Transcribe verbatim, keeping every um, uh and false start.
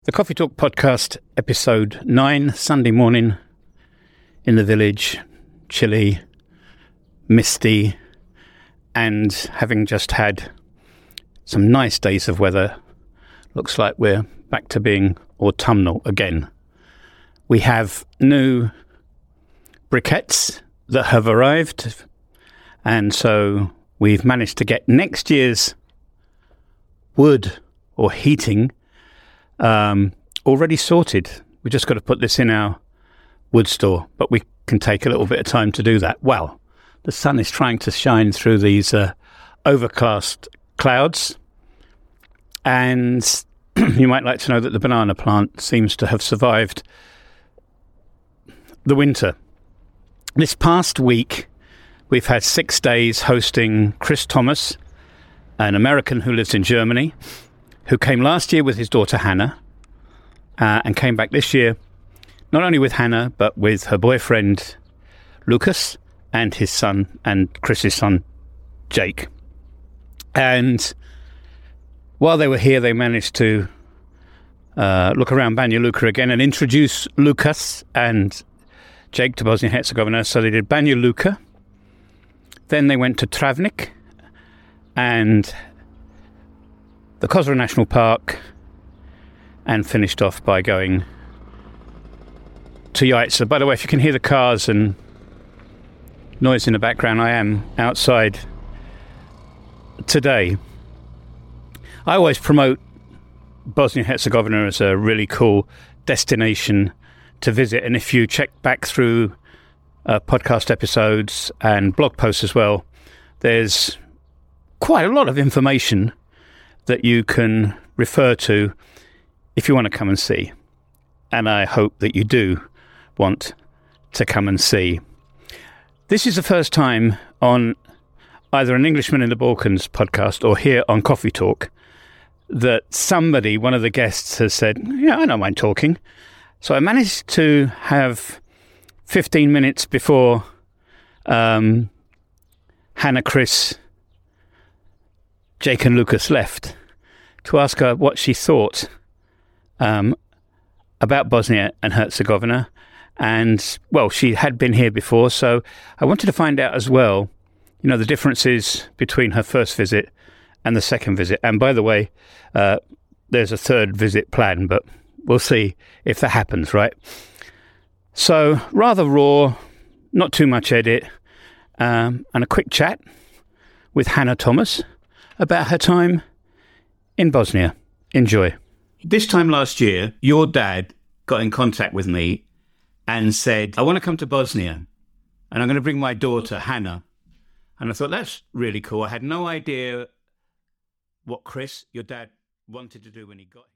The Coffee Talk Podcast, episode nine, Sunday morning in the village, chilly, misty, and having just had some nice days of weather, looks like we're back to being autumnal again. We have new briquettes that have arrived, and so we've managed to get next year's wood or heating Um, already sorted. We just got to put this in our wood store, but we can take a little bit of time to do that. Well, the sun is trying to shine through these uh, overcast clouds, and you might like to know that the banana plant seems to have survived the winter. This past week, we've had six days hosting Chris Thomas, an American who lives in Germany, who came last year with his daughter Hannah, uh, and came back this year, not only with Hannah, but with her boyfriend Lucas and his son, and Chris's son Jake. And while they were here, they managed to uh, look around Banja Luka again and introduce Lucas and Jake to Bosnia-Herzegovina. So they did Banja Luka, then they went to Travnik and the Kozara National Park, and finished off by going to Jajce. By the way, if you can hear the cars and noise in the background, I am outside today. I always promote Bosnia-Herzegovina as a really cool destination to visit, and if you check back through uh, podcast episodes and blog posts as well, there's quite a lot of information that you can refer to if you want to come and see. And I hope that you do want to come and see. This is the first time on either an Englishman in the Balkans podcast or here on Coffee Talk that somebody, one of the guests, has said, yeah, I don't mind talking. So I managed to have fifteen minutes before um, Hannah, Chris, Jake and Lucas left to ask her what she thought um, about Bosnia and Herzegovina. And, well, she had been here before, so I wanted to find out as well, you know, the differences between her first visit and the second visit. And, by the way, uh, there's a third visit planned, but we'll see if that happens, right? So, rather raw, not too much edit, um, and a quick chat with Hannah Thomas about her time in Bosnia. Enjoy. This time last year, your dad got in contact with me and said, I want to come to Bosnia and I'm going to bring my daughter, Hannah. And I thought, that's really cool. I had no idea what Chris, your dad, wanted to do when he got here.